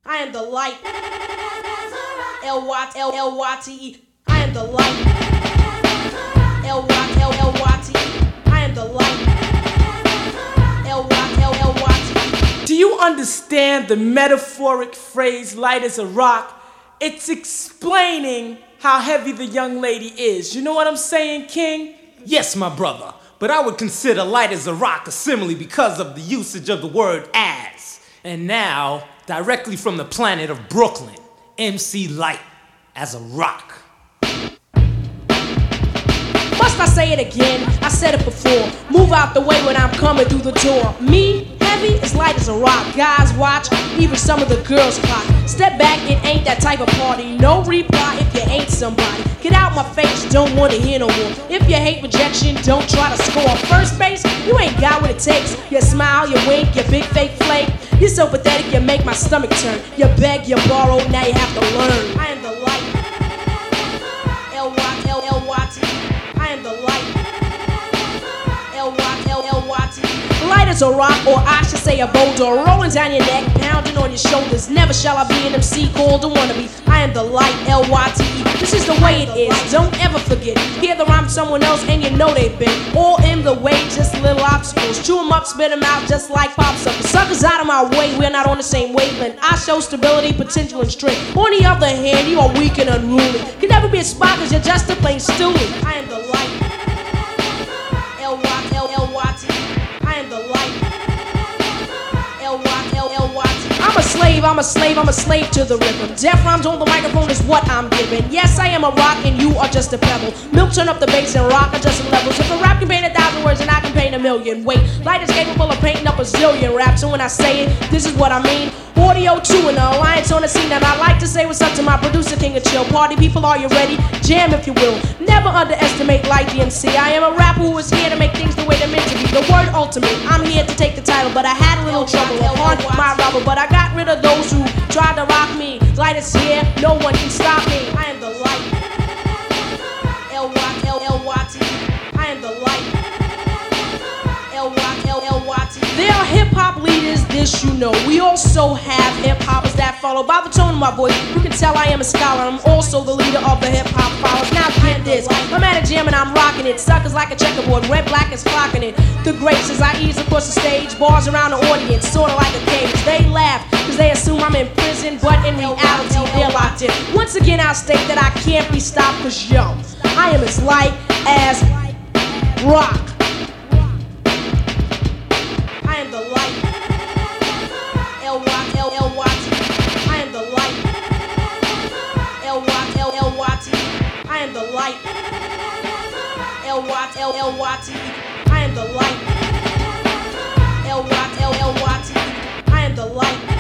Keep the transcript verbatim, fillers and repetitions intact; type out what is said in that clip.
I am the light. L Y L L Y T E. I am the light. L Y L L Y T E. I am the light. L Y L L Y T E. Do you understand the metaphoric phrase light as a rock? It's explaining how heavy the young lady is. You know what I'm saying, King? Yes, my brother, but I would consider light as a rock a simile because of the usage of the word as. And now, directly from the planet of Brooklyn, M C Lyte as a rock. Must I say it again? I said it before. Move out the way when I'm coming through the door. Me, heavy, as light as a rock. Guys watch, even some of the girls clock. Step back, it ain't that type of party. No reply if you ain't somebody. Get out my face, don't wanna hear no more. If you hate rejection, don't try to score. First base, you ain't got what it takes. You smile, you wink, you big fake flake. You're so pathetic, you make my stomach turn. You beg, you borrow, now you have to learn. I am the light. L Y L L Y T. I am the light. L Y L L Y T. Light as a rock, or I should say a boulder, rolling down your neck, pounding on your shoulders. Never shall I be an M C called a wannabe. I am the light, L Y T E. This is the way it is, don't ever forget. Hear the rhyme someone else and you know they've been all in the way, just little obstacles. Chew them up, spit them out just like popsicles. Suckers out of my way, we're not on the same wavelength. I show stability, potential, and strength. On the other hand, you are weak and unruly. Can never be a spot cause you're just a plain stoolie. I am the light. L Y L L Y T. I am the light. L Y L L Y T. I'm a slave, I'm a slave, I'm a slave to the rhythm. Death rhymes on the microphone is what I'm giving. Yes, I am a rock and you are just a pebble. Milk turn up the bass and rock adjusting levels. If a rap can paint a thousand words and I can paint a million. Wait, light is capable of painting up a zillion raps. And when I say it, this is what I mean. Audio two and the alliance on the scene. And I like to say what's up to my producer, King of Chill. Party people, are you ready? Jam if you will. Never underestimate Light the M C. I am a rapper who is here to make things the way they're meant to be. The word ultimate, I'm here to take the title. But I had a little trouble on my rubber. But I got rid of those who tried to rock me. Light is here, no one can stop me. I am the light. L Y L L Y T. I am the light. L Y L L Y T. There are hip-hop leaders, this you know. We also have hip-hoppers that follow. By the tone of my voice, you can tell I am a scholar. I'm also the leader of the hip-hop followers. Now get this, I'm at a jam and I'm rocking it. Suckers like a checkerboard, red, black is clocking it. The greats as I ease across the stage, bars around the audience, sorta like a cage. They laugh, cause they assume I'm in prison, but in reality, they're locked in. Once again, I'll state that I can't be stopped, cause yo, I am as light as rock. I am the light. L Y L L Y T. I am the light. L Y L L Y T. I am the light. L Y L L Y T. I am the light. L Y L L Y T. I am the light.